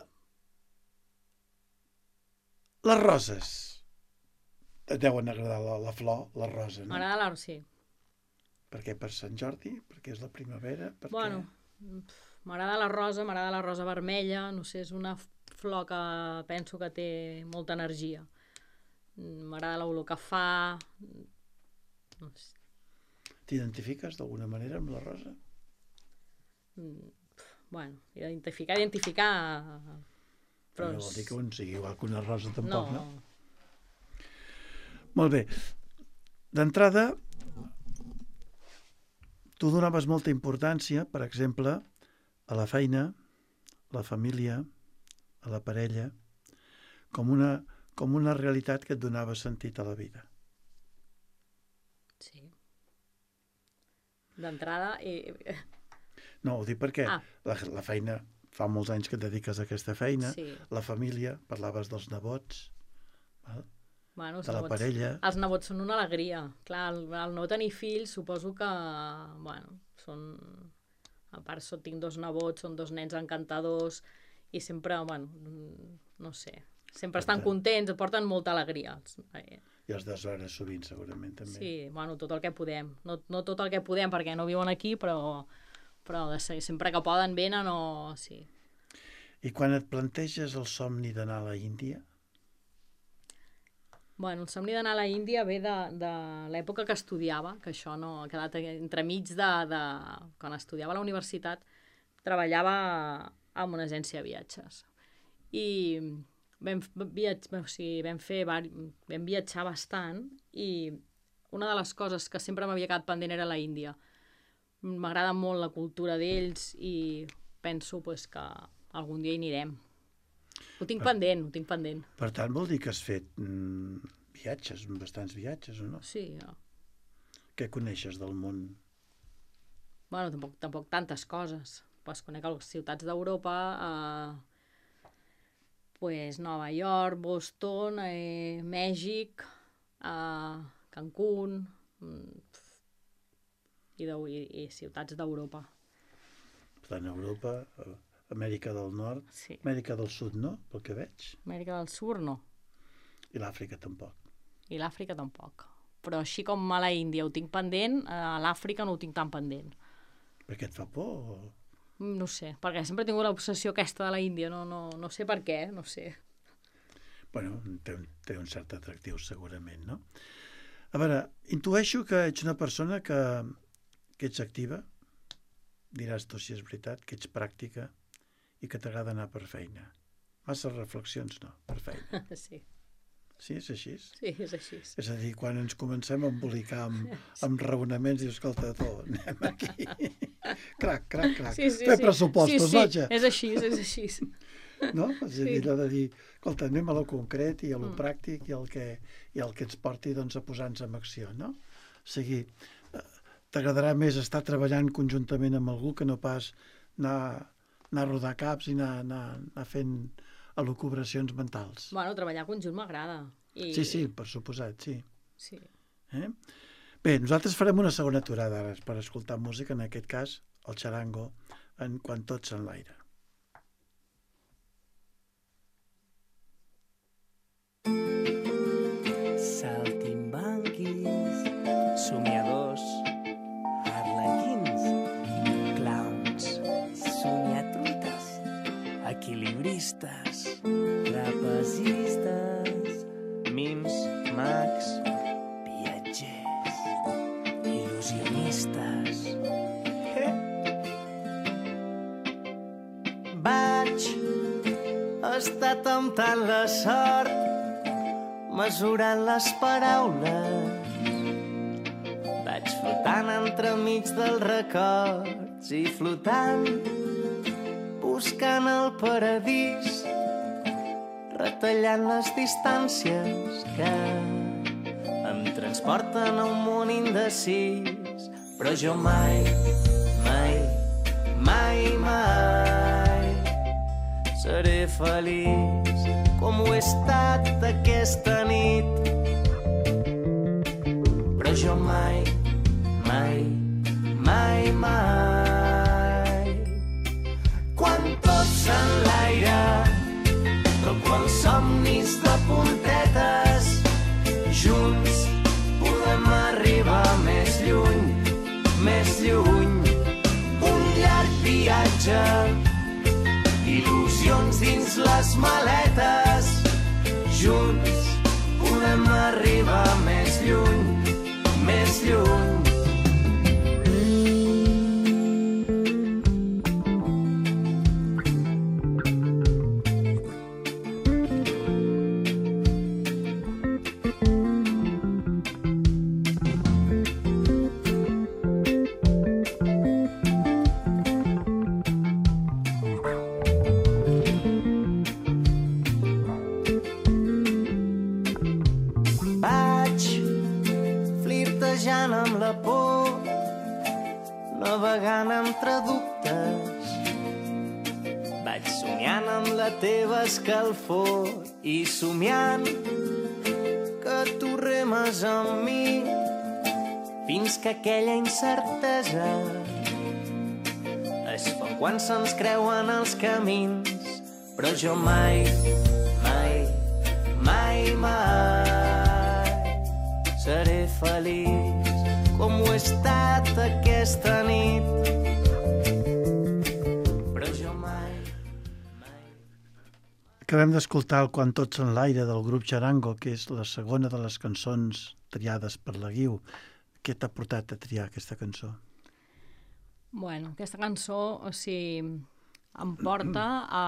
les roses. Et deuen agradar la, la flor, la rosa, no? M'agrada la... Sí. Per què? Per Sant Jordi? Perquè és la primavera? Per Bueno, pf, m'agrada la rosa, m'agrada la rosa vermella, no sé, és una flor que penso que té molta energia. Mm, M'agrada l'olor que fa... No sé. què? T'identifiques d'alguna manera amb la rosa? Mm, pf, Bueno, identificar, identificar... Però Però no vol dir que un sigui igual que una rosa no, tampoc, no? Molt bé. D'entrada, tu donaves molta importància, per exemple, a la feina, a la família, a la parella, com una, com una realitat que et donava sentit a la vida. sí. D'entrada... Eh, No, ho dic perquè Ah. la, la feina, fa molts anys que et dediques a aquesta feina, sí. la família, parlaves dels nebots, val? Bueno, els de la nebots- parella... Els nebots són una alegria. Clar, el, el no tenir fills suposo que, bueno, són... A part, so, tinc dos nebots, són dos nens encantadors i sempre, bueno, mm, no sé, sempre estan tant. contents, porten molta alegria. Els- eh, I els deshores sovint, segurament, també. Sí, bueno, tot el que podem. No, no tot el que podem perquè no viuen aquí, però, però de ser, sempre que poden venen o... Sí. I quan et planteges el somni d'anar a la Índia, Bueno, el somni d'anar a la Índia ve de, de l'època que estudiava, que això no ha quedat entremig de, de... Quan estudiava a la universitat, treballava en una agència de viatges. I vam, viatge, o sigui, vam, fer, vari- vam viatjar bastant i una de les coses que sempre m'havia quedat pendent era la Índia. M'agrada molt la cultura d'ells i penso pues, que algun dia hi anirem. Ho tinc pendent, ho tinc pendent. per tant, vol dir que has fet mm, viatges, bastants viatges, o no? Sí, no. Què coneixes del món? Bueno, tampoc, tampoc tantes coses. Pues conec les ciutats d'Europa, eh, pues Nova York, Boston, eh, Mèxic, eh, Cancún, mm, pf, i, de, i, i ciutats d'Europa. Per tant, Europa, eh, Amèrica del Nord, Sí. Amèrica del Sud, no?, pel que veig. Amèrica del Sur no, I l'Àfrica tampoc. i l'Àfrica tampoc. Però així com a la Índia ho tinc pendent, a l'Àfrica no ho tinc tan pendent. Perquè et fa por? O... No sé, perquè sempre he tingut l'obsessió aquesta de la Índia, no, no, no sé per què, no sé. bueno, té, un, té un cert atractiu segurament, no? A veure, intueixo que ets una persona que, que ets activa, diràs tu si és veritat, que ets pràctica i que t'agrada anar per feina. Massa reflexions, no, per feina. Sí. Sí, és així? Sí, és així. És a dir, quan ens comencem a embolicar amb, amb raonaments, dius, escolta, tu, anem aquí. Crac, crac, crac. Sí, sí, Fer sí. pressupostos, sí, sí. vaja. És així, és així. No? És a dir, allò de dir, escolta, anem a lo concret i a lo Mm. pràctic i el que, i el que ens porti doncs, a posar-nos en acció, no? O sigui, t'agradarà més estar treballant conjuntament amb algú que no pas anar, anar a rodar caps i anar, anar, anar fent elucubracions mentals. Bueno, treballar conjunt m'agrada. I... Sí, sí, per suposat, sí. Sí. Eh? Bé, nosaltres farem una segona aturada ara per escoltar música, en aquest cas el xarango, en Quan tot s'enlaira. Saltimbanquis, somiadors, arlequins, clowns, somiatruites, equilibristes, trapezistes, mims, mags, viatgers, il·lusionistes. Vaig estar temptant la sort, mesurant les paraules. Vaig flotant entremig dels records i flotant, buscant el paradís, retallant les distàncies que em transporten a un món indecis. Però jo mai, mai, mai, mai seré feliç com ho he estat aquesta nit. Però jo mai, mai, mai, mai, quan tot s'enlaira, tot quan somnis de puntetes, junts podem arribar més lluny, més lluny. Un llarg viatge, il·lusions dins les maletes, junts podem arribar més lluny, més lluny. Navegant entre dubtes, vaig somiant amb la teva escalfor i somiant que tu remes amb mi fins que aquella incertesa es fa quan se'ns creuen els camins. Però jo mai, mai, mai, mai seré feliç com ho he estat aquesta nit. Però jo mai, mai... Acabem d'escoltar el Quan tot s'enlaira del grup Charango, que és la segona de les cançons triades per la Guiu. Què t'ha portat a triar aquesta cançó? Bueno, aquesta cançó, o sigui, em porta a,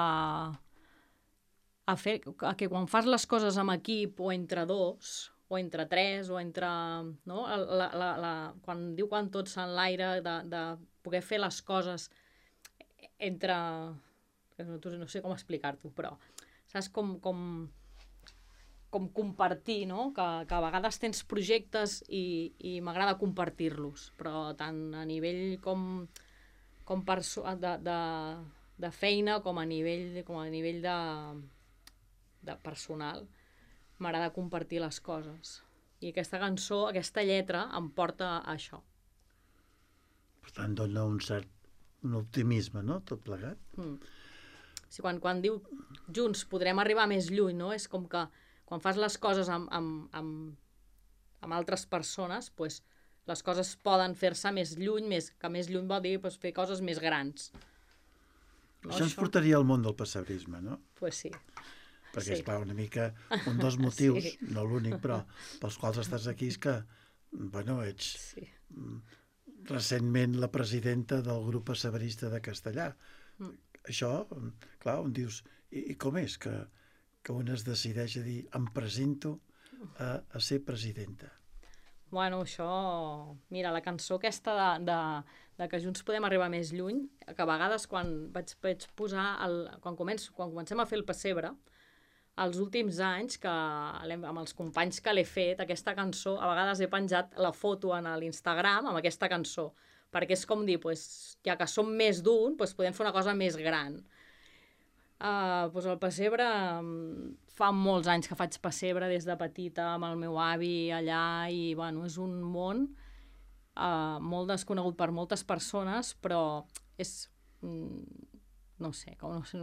a fer a que quan fas les coses amb equip o entre dos, o entre tres, o entre... No? La, la, la, quan diu quan tot s'enlaira, de, de poder fer les coses entre... No, no sé com explicar-t'ho, però saps com, com, com compartir, no? Que, que a vegades tens projectes i, i m'agrada compartir-los, però tant a nivell com, com perso de, de, de feina com a nivell, com a nivell de, de personal. M'agrada compartir les coses. I aquesta cançó, aquesta lletra, em porta a això. Per tant, dona un cert un optimisme, no?, tot plegat. Mm. Sí, quan, quan diu junts podrem arribar més lluny, no? És com que quan fas les coses amb, amb, amb, amb altres persones, pues, les coses poden fer-se més lluny, més, que més lluny vol dir pues, fer coses més grans. No, això ens això? portaria al món del pessebrisme, no? Pues sí. perquè, Sí. esclar, una mica un dels motius, Sí. no l'únic, però pels quals estàs aquí és que, bueno, ets Sí. recentment la presidenta del grup pessebrista de Castellà. Mm. Això, clar, on dius, i, i com és que, que un es decideix a dir, em presento a, a ser presidenta? Bueno, això... Mira, la cançó aquesta de, de, de que Junts podem arribar més lluny, que a vegades quan vaig, vaig posar... El, quan, començo, quan comencem a fer el pessebre, els últims anys, que amb els companys que l'he fet, aquesta cançó, a vegades he penjat la foto en l'Instagram amb aquesta cançó, perquè és com dir, pues, ja que som més d'un, pues, podem fer una cosa més gran. Uh, pues el pessebre, um, fa molts anys que faig pessebre des de petita amb el meu avi allà i bueno, és un món uh, molt desconegut per moltes persones, però és, mm, no sé, com no sé,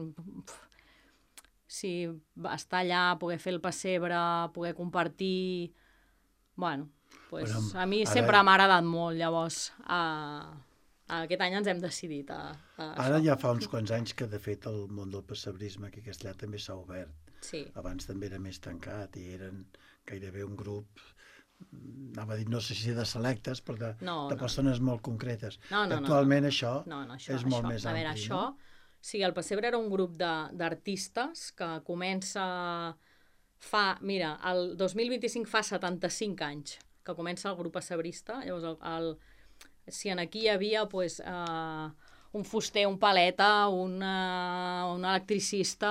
si estar allà, poder fer el pessebre, poder compartir, bueno, pues, Bueno, a mi ara- sempre m'ha agradat molt, llavors uh, aquest any ens hem decidit a, a Ara això. ja fa uns quants anys que, de fet, el món del pessebrisme aquí a Castellà també s'ha obert. Sí. Abans també era més tancat i eren gairebé un grup, anava a dir, no sé si de selectes, però de, No, de no. persones molt concretes. No, no, no, Actualment això, No, no, això, és molt això. més A veure, ampli, això... Sí, el Pessebre era un grup de- d'artistes que comença... Fa, mira, el dos mil vint-i-cinc fa setanta-cinc anys que comença el grup pessebrista. Llavors, el, el, si en aquí hi havia pues, uh, un fuster, un paleta, una, un electricista,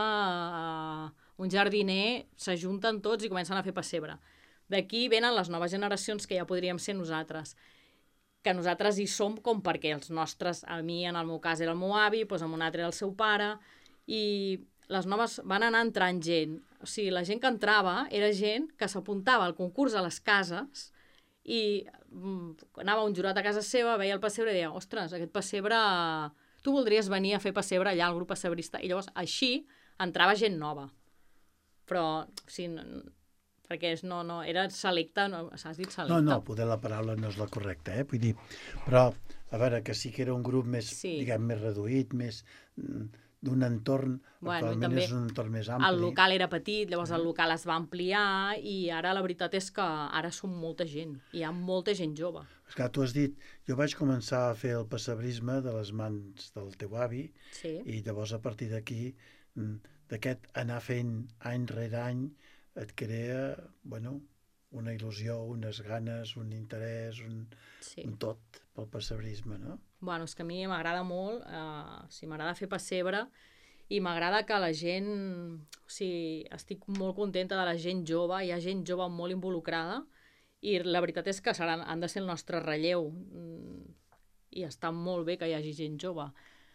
uh, un jardiner, s'ajunten tots i comencen a fer pessebre. D'aquí venen les noves generacions que ja podríem ser nosaltres, que nosaltres hi som com perquè els nostres, a mi en el meu cas era el meu avi, doncs en un altre era el seu pare, i les noves van anar entrant gent. O sigui, la gent que entrava era gent que s'apuntava al concurs a les cases i mm, anava un jurat a casa seva, veia el pessebre i deia, ostres, aquest pessebre... Tu voldries venir a fer pessebre allà al grup pessebrista? I llavors així entrava gent nova. Però, o sigui, no, perquè és, no, no, era selecte, no, s'has dit selecte. No, no, poder la paraula no és la correcta, eh? Vull dir, però, a veure, que sí que era un grup més, Sí. diguem, més reduït, més mm, d'un entorn, Bueno, i actualment també és un entorn més ampli. El local era petit, llavors el local es va ampliar i ara la veritat és que ara som molta gent. Hi ha molta gent jove. Esclar, tu has dit, jo vaig començar a fer el pessebrisme de les mans del teu avi Sí. i llavors a partir d'aquí, mm, d'aquest anar fent any rere any, et crea, bueno, una il·lusió, unes ganes, un interès, un, Sí. un tot pel pessebrisme, no? Bueno, és que a mi m'agrada molt, eh, o sigui, m'agrada fer pessebre i m'agrada que la gent, o sigui, estic molt contenta de la gent jove, hi ha gent jove molt involucrada i la veritat és que seran, han de ser el nostre relleu mm, i està molt bé que hi hagi gent jove.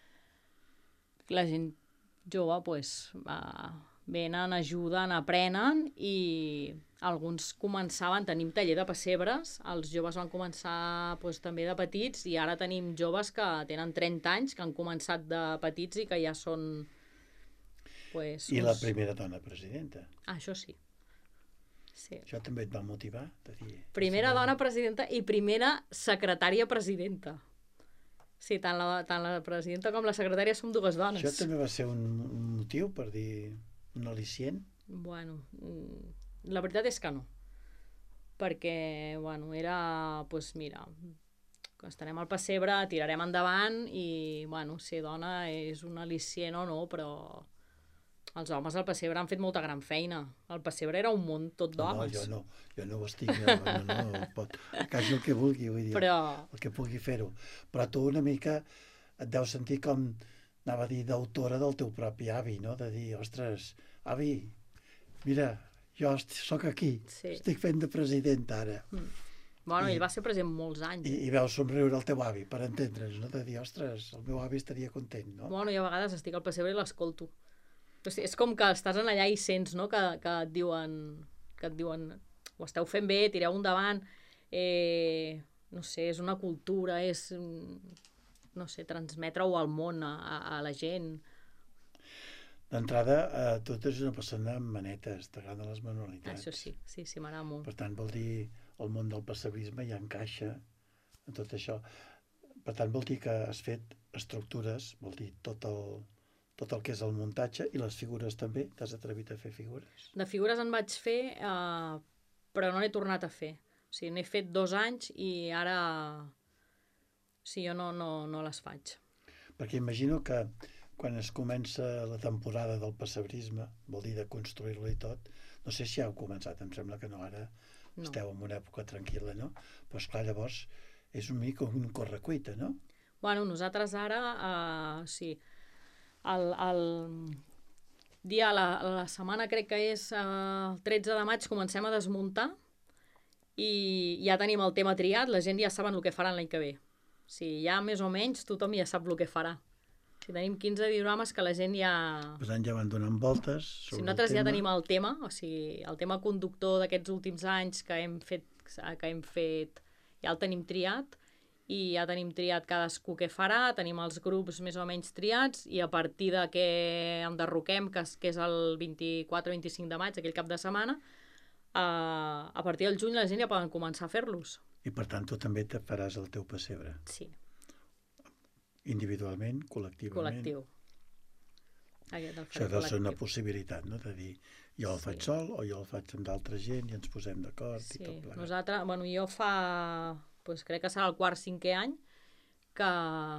La gent jove, pues, eh, venen, ajuden, aprenen i alguns començaven, tenim taller de pessebres, els joves van començar pues, també de petits i ara tenim joves que tenen trenta anys, que han començat de petits i que ja són... Pues, I la uns- primera dona presidenta. Ah, això sí. Sí. Això també et va motivar? De dir, Primera dona presidenta i primera secretària presidenta. Sí, tant la, tant la presidenta com la secretària som dues dones. Això també va ser un, un motiu per dir un al·licient? Bueno, mm, la veritat és que no. Perquè, bueno, era, doncs mira, que estarem al pessebre, tirarem endavant i, bueno, ser dona és un al·licient o no, però els homes al pessebre han fet molta gran feina. El pessebre era un món tot No, d'homes. jo no, jo no ho estic, jo, no, no, no, pot, quasi el que vulgui, vull dir, Però, el que pugui fer-ho. Però tu una mica et deus sentir com, anava a dir, d'autora del teu propi avi, no? De dir, ostres, avi, mira, jo est- sóc aquí, Sí. estic fent de president ara. bueno, I- ell va ser present molts anys. I, I veus somriure el teu avi, per entendre'ns, no? De dir, ostres, el meu avi estaria content, no? Bueno, jo a vegades estic al pessebre i l'escolto. O sigui, és com que estàs en allà i sents, no?, que, que et diuen, que et diuen, ho esteu fent bé, tireu endavant, eh, no sé, és una cultura, és, mm, no sé, transmetre-ho al món, a, a, a la gent. D'entrada, eh, tu ets una persona amb manetes, t'agraden les manualitats. Això sí, sí, sí, m'agrada molt. Per tant, vol dir, el món del pessebrisme ja encaixa en tot això. Per tant, vol dir que has fet estructures, vol dir, tot el, tot el que és el muntatge i les figures també. T'has atrevit a fer figures? De figures en vaig fer, eh, però no n'he tornat a fer. O sigui, n'he fet dos anys i ara sí, jo no, no, no les faig. Perquè imagino que quan es comença la temporada del pessebrisme, vol dir de construir-lo i tot, no sé si ja heu començat, em sembla que no, ara no. Esteu en una època tranquil·la, no? Però esclar, llavors és una mica un correcuita, no? Bueno, nosaltres ara, eh, sí, el, el dia, la, la setmana crec que és eh, el tretze de maig, comencem a desmuntar i ja tenim el tema triat, la gent ja saben el que faran l'any que ve. O sigui, ja més o menys tothom ja sap el que farà. Si tenim quinze diorames que la gent ja... Per tant, ja van donant voltes sobre si nosaltres ja tenim el tema, o sigui, el tema conductor d'aquests últims anys que hem fet, que hem fet, ja el tenim triat, i ja tenim triat cadascú què farà, tenim els grups més o menys triats, i a partir de que enderroquem, que és, que és el vint-i-quatre vint-i-cinc de maig, aquell cap de setmana, eh, a partir del juny la gent ja poden començar a fer-los. I per tant, tu també te faràs el teu pessebre. Sí. Individualment, col·lectivament. Col·lectiu. Aquest el Això deu ser una possibilitat, no? De dir, jo el faig sí. sol o jo el faig amb d'altra gent i ens posem d'acord sí. i tot plegat. Nosaltres, bueno, jo fa, doncs crec que serà el quart cinquè any que,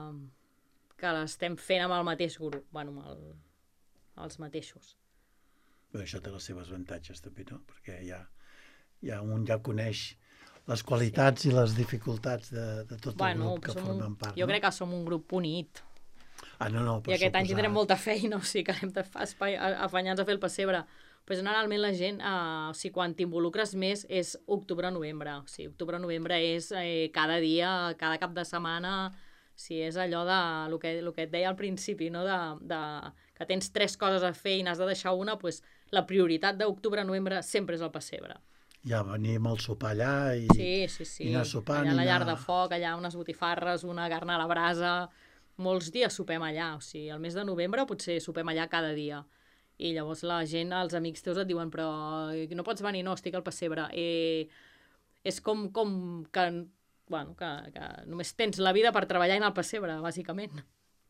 que l'estem fent amb el mateix grup, bueno, amb el, els mateixos. Però això té les seves avantatges també, no? Perquè ja, ja un ja coneix les qualitats sí. i les dificultats de, de tot bueno, el grup que formen un, part. Jo no? crec que som un grup unit. Ah, no, no, per I aquest suposat. any tindrem molta feina, o sigui que hem de afanyar-nos a fer el pessebre. Però generalment la gent, eh, o sigui, quan t'involucres més és octubre-novembre. O sigui, octubre-novembre és eh, cada dia, cada cap de setmana, o sigui, és allò de el que, el que et deia al principi, no? de, de, que tens tres coses a fer i n'has de deixar una, doncs la prioritat d'octubre-novembre sempre és el pessebre. Ja venim al sopar allà i, sí, sí, sí. i anar sopant. Allà a la llar anar... de foc, allà unes botifarres, una carn a la brasa... Molts dies sopem allà, o sigui, el mes de novembre potser sopem allà cada dia. I llavors la gent, els amics teus et diuen però no pots venir, no, estic al pessebre. I és com, com que, bueno, que, que només tens la vida per treballar en el pessebre, bàsicament.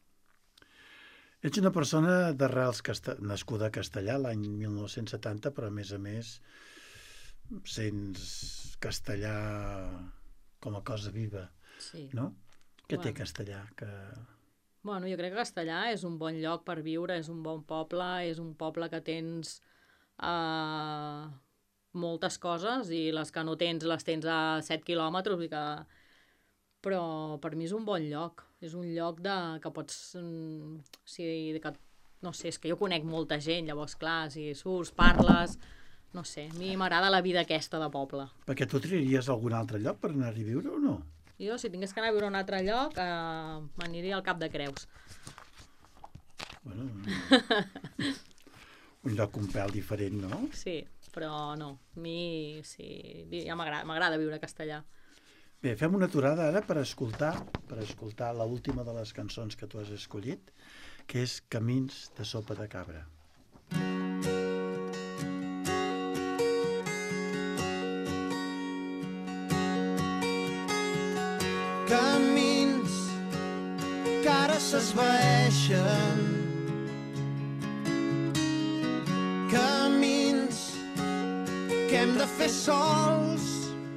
Ets una persona d'arrels nascuda a Castellà l'any mil nou-cents setanta, però a més a més sents castellà com a cosa viva, sí. no? Què bueno. té Castellà? Que... Bueno, jo crec que Castellà és un bon lloc per viure, és un bon poble, és un poble que tens uh, moltes coses i les que no tens les tens a set quilòmetres, que... però per mi és un bon lloc. És un lloc de, que pots... Um, o sigui, que, no sé, és que jo conec molta gent, llavors, clar, si surts, parles... No sé, a mi m'agrada la vida aquesta de poble. Perquè tu triaries algun altre lloc per anar-hi a viure o no? Jo, si tingués que anar a viure a un altre lloc, eh, m'aniria al Cap de Creus. Bueno, un lloc un pèl diferent, no? Sí, però no. A mi sí, ja m'agrada viure a Castellà. Bé, fem una aturada ara per escoltar per escoltar l'última de les cançons que tu has escollit, que és Camins de sopa de cabra. Camins que ara s'esvaeixen, camins que hem de fer sols,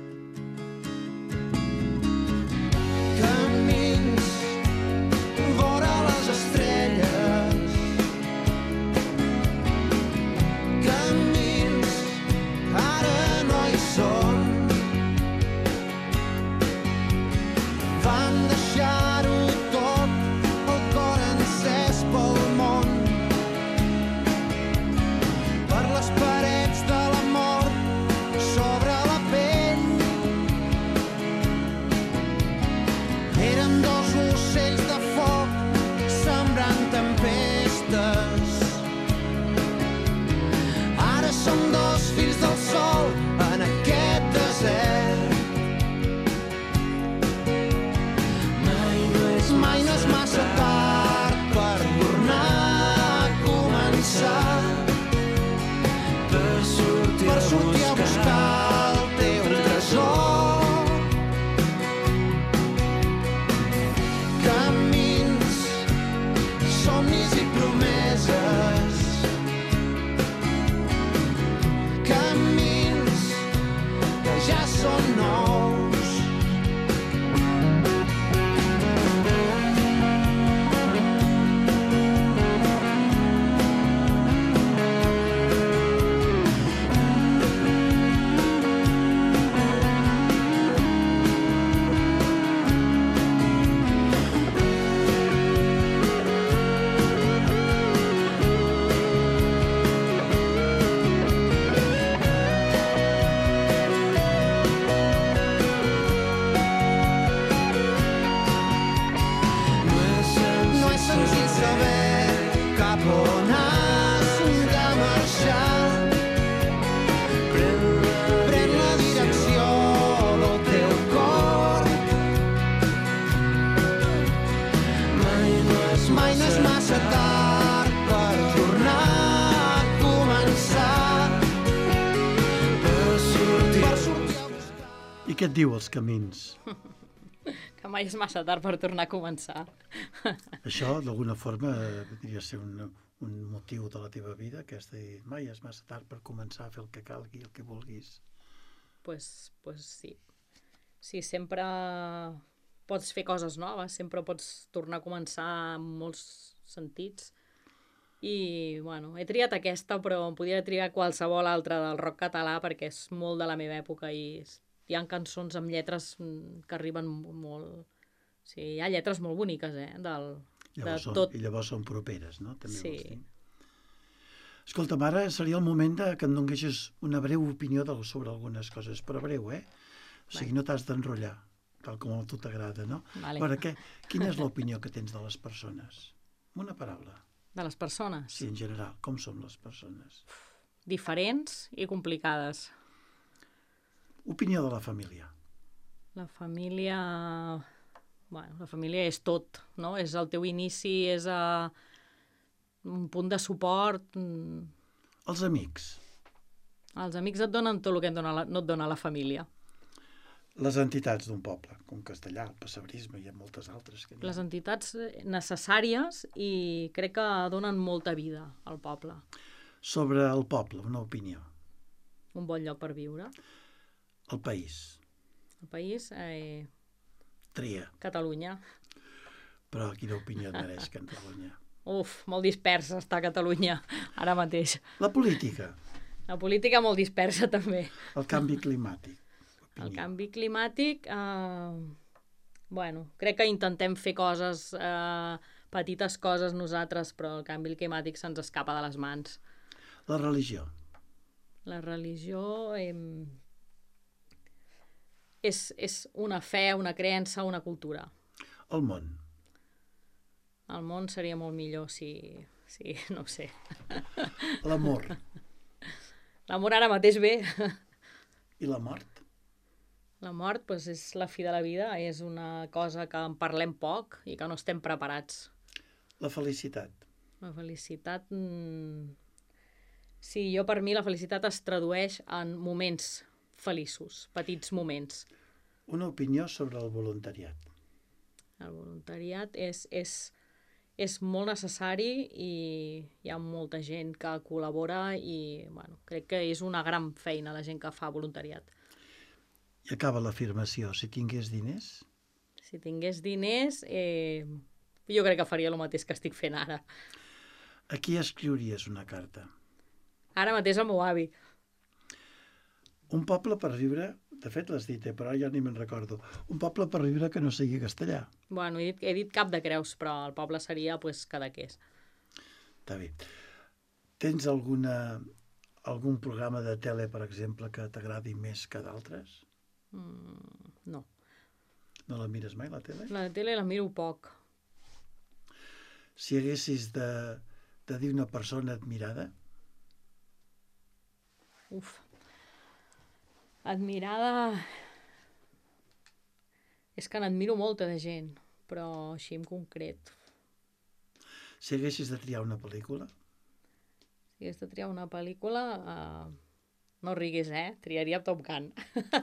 camins vora les estrelles, camins ara no hi són. Van deixar-ho tot, el cor encès pel món, per les parets de la mort, sobre la pell. són nous. I què et diu els camins? Que mai és massa tard per tornar a començar. Això, d'alguna forma, podria ser un, un motiu de la teva vida, aquesta de mai és massa tard per començar a fer el que calgui, el que vulguis. Pues, pues sí. Sí, sempre pots fer coses noves, sempre pots tornar a començar en molts sentits. I, bueno, he triat aquesta, però podria triar qualsevol altra del rock català perquè és molt de la meva època i hi ha cançons amb lletres que arriben molt... Sí, hi ha lletres molt boniques, eh? Del, llavors de són, tot. I llavors són properes, no? També sí. vols dir. Escolta'm, ara seria el moment de que em donessis una breu opinió de, sobre algunes coses, però breu, eh? O sigui, no t'has d'enrotllar, tal com a tu t'agrada, no? Vale. Però què, quina és l'opinió que tens de les persones? Una paraula. De les persones? Sí, en general. Com són les persones? Diferents i complicades. Opinió de la família. La família... Bueno, la família és tot, no? És el teu inici, és a... un punt de suport. Els amics. Els amics et donen tot el que et dona la... no et dona la família. Les entitats d'un poble, com Castellà, el Pessebrisme, hi ha moltes altres. Que Les entitats necessàries i crec que donen molta vida al poble. Sobre el poble, una opinió. Un bon lloc per viure. El país. El país... Eh... Tria. Catalunya. Però quina opinió et mereix Catalunya? Uf, molt dispersa està Catalunya ara mateix. La política. La política molt dispersa també. El canvi climàtic. Opinió. El canvi climàtic... Eh... Bueno, crec que intentem fer coses, eh, petites coses nosaltres, però el canvi climàtic se'ns escapa de les mans. La religió. La religió... Eh... És, és una fe, una creença, una cultura. El món. El món seria molt millor si... si no ho sé. L'amor. L'amor ara mateix bé. I la mort? La mort doncs, és la fi de la vida, és una cosa que en parlem poc i que no estem preparats. La felicitat. La felicitat... Mmm... Sí, jo per mi la felicitat es tradueix en moments feliços, petits moments. Una opinió sobre el voluntariat. El voluntariat és, és, és molt necessari i hi ha molta gent que col·labora i bueno, crec que és una gran feina la gent que fa voluntariat. I acaba l'afirmació, si tingués diners? Si tingués diners, eh, jo crec que faria el mateix que estic fent ara. A qui escriuries una carta? Ara mateix al meu avi. Un poble per viure, de fet l'has dit, eh, però ja ni me'n recordo, un poble per viure que no sigui castellà. Bueno, he dit, he dit Cap de Creus, però el poble seria pues, Cadaqués. Està bé. Tens alguna, algun programa de tele, per exemple, que t'agradi més que d'altres? Mm, no. No la mires mai, la tele? La tele la miro poc. Si haguessis de, de dir una persona admirada? Uf. Admirada... És que n'admiro molta de gent, però així en concret. Si haguessis de triar una pel·lícula? Si hagués de triar una pel·lícula... Uh... No riguis, eh? Triaria Top Gun.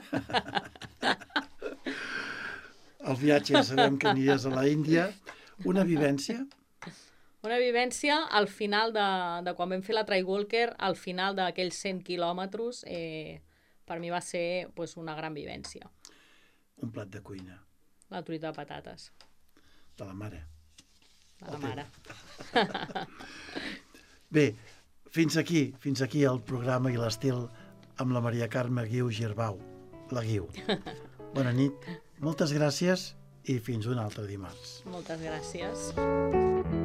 El viatge ja sabem que aniries a la Índia. Una vivència? Una vivència al final de, de quan vam fer la Traiwalker, al final d'aquells cent quilòmetres, eh, per mi va ser pues, una gran vivència. Un plat de cuina. La truita de patates. De la mare. De la mare. Bé, fins aquí, fins aquí el programa i l'estil amb la Maria Carme Guiu Girbau, la Guiu. Bona nit, moltes gràcies i fins un altre dimarts. Moltes gràcies.